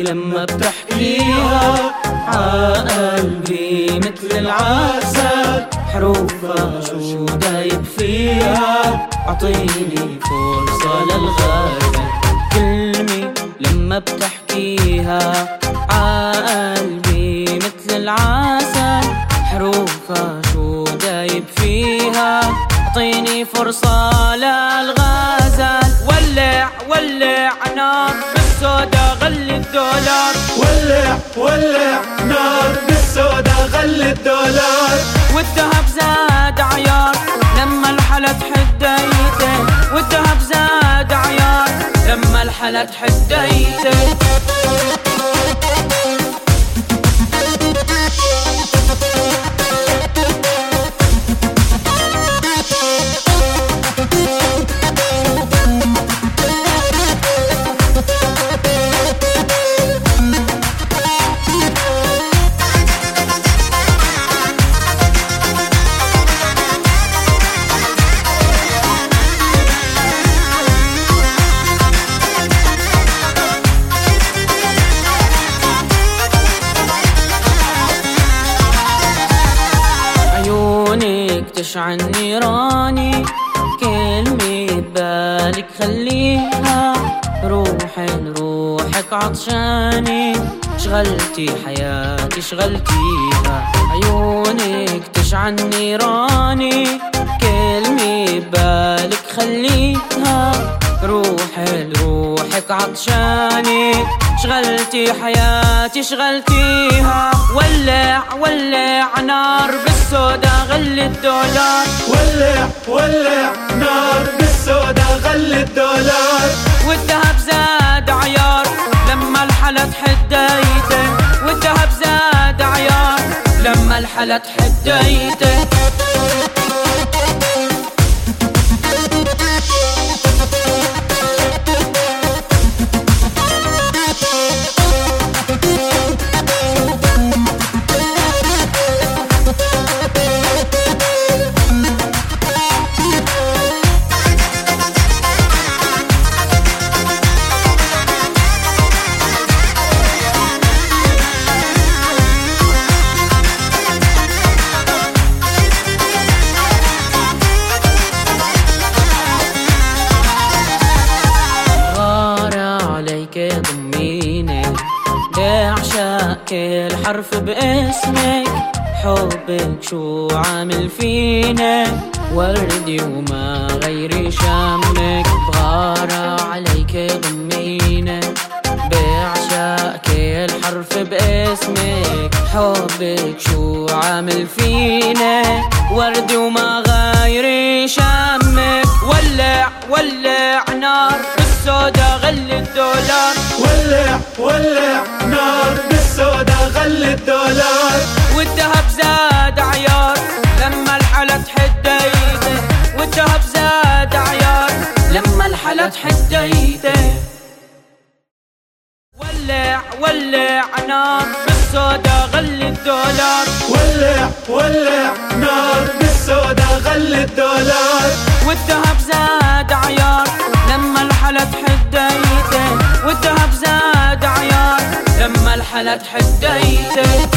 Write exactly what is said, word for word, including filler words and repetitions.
لما بتحكيها عقلبي مثل العسل، حروفها شو دايب فيها، اعطيني فرصة للغزل. كلمة لما بتحكيها عقلبي مثل العسل، حروفها شو دايب فيها، اعطيني فرصة للغزل. ولع ولع نار بالسودا غلي الدولار، ولع ولع نار بالسودا غلي الدولار، والذهب زاد عيار لما الحلا تحديته، والذهب زاد عيار لما الحلا تحديته. تشعل نيراني، كلمة ببالك خليها، روحي لروحك عطشاني، شغلتي حياتي شغلتيها. عيونك تشعل نيراني، كلمة ببالك خليها، روحي لروحك عطشاني، شغلتي حياتي شغلتيها. ولع ولع نار بالسودا غلي الدولار، ولع ولع نار بالسودا غلي الدولار، والذهب زاد عيار لما الحلا تحديته، والذهب زاد عيار لما الحلا تحديته. ضميني بعشق كل حرف باسمك، حبك شو عامل فيني، وردي وما غيري شمك. بغارة عليك ضميني بعشق كل حرف باسمك، حبك شو عامل فيني، وردي وما غيري شمك. ولع ولع نار بالسودا غلي الدولار، ولع ولع نار بالسودا غلي الدولار، والذهب زاد عيار لما الحلا تحديته، والذهب زاد عيار لما الحلا تحديته. ولع ولع نار بالسودا غلي الدولار، ولع ولع نار بالسودا غلي الدولار، والذهب زاد عيار لما الحلا تحديته، والذهب زاد عيار لما الحلا تحديته.